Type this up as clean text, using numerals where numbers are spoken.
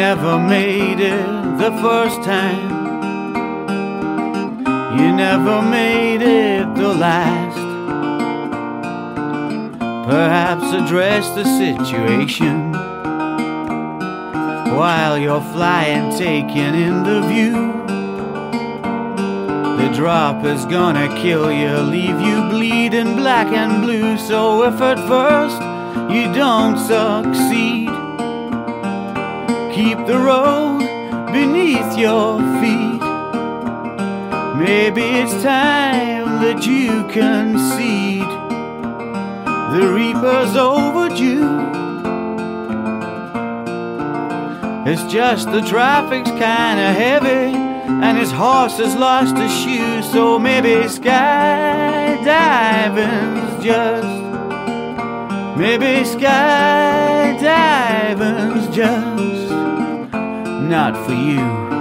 never made it the first time. You never made it the last. Perhaps address the situation while you're flying, taking in the view. The drop is gonna kill you, leave you bleeding black and blue. So if at first you don't succeed, keep the road beneath your feet. Maybe it's time that you concede. The reaper's overdue. It's just the traffic's kinda heavy and his horse has lost his shoe. So maybe skydiving's just, maybe skydiving's just not for you.